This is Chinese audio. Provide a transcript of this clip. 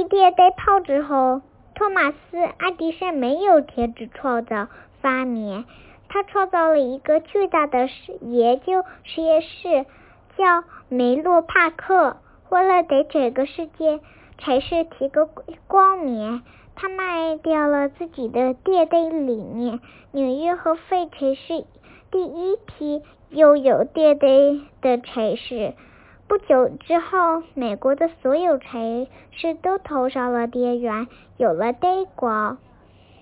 继电灯泡之后，托马斯·爱迪生没有停止创造发明，他创造了一个巨大的研究实验室，叫梅洛帕克。为了给整个城市提供光明，他卖掉了自己的电灯理念。纽约和费城是第一批拥有电灯的城市。不久之后，美国的所有城市都投上了电源，有了灯光。